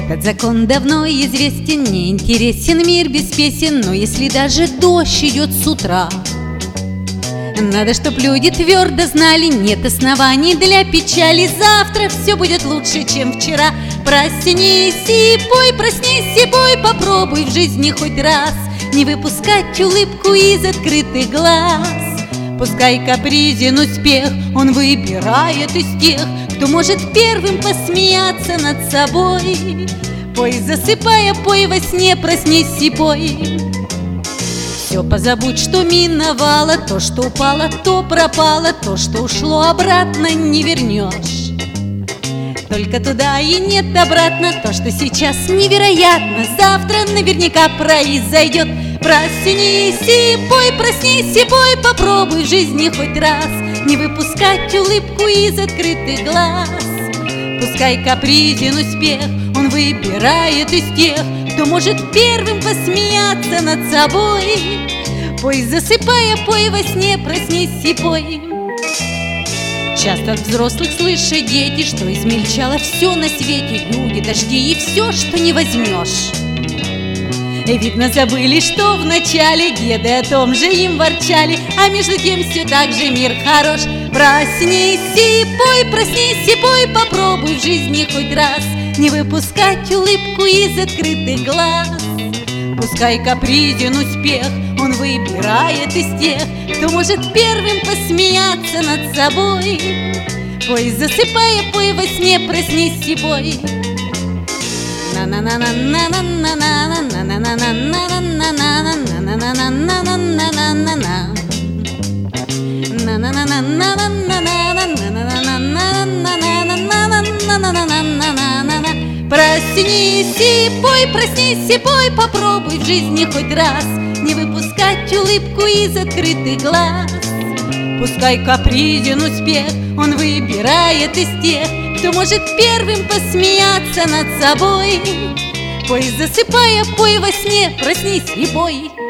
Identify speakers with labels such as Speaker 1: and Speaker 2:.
Speaker 1: Этот закон давно известен, не интересен мир без песен. Но если даже дождь идет с утра, надо, чтоб люди твердо знали, нет оснований для печали. Завтра все будет лучше, чем вчера. Проснись и пой, проснись и пой, попробуй в жизни хоть раз не выпускать улыбку из открытых глаз. Пускай капризен успех, он выбирает из тех, кто может первым посмеяться над собой. Пой, засыпая, пой во сне, проснись и пой. Все позабудь, что миновало, то, что упало, то пропало, то, что ушло, обратно не вернешь. Только туда и нет обратно, то, что сейчас невероятно, завтра наверняка произойдет. Проснись и пой, проснись и пой, попробуй в жизни хоть раз не выпускать улыбку из открытых глаз. Пускай капризен успех, он выбирает из тех, кто может первым посмеяться над собой. Пой, засыпая, пой во сне, проснись и пой. Часто от взрослых слышат дети, что измельчало все на свете, люди, дожди и все, что не возьмешь. Видно, забыли, что вначале деды о том же им ворчали, а между тем все так же мир хорош. Проснись и пой, проснись и пой, попробуй в жизни хоть раз не выпускать улыбку из открытых глаз. Пускай капризен успех, он выбирает из тех, кто может первым посмеяться над собой. Пой, засыпая, пой во сне, проснись и пой. Проснись и пой, проснись и пой, попробуй в жизни хоть раз не выпускать улыбку из открытых глаз. Пускай капризен успех, он выбирает из тех, кто может первым посмеяться над собой. Пой, засыпая, пой во сне, проснись и пой.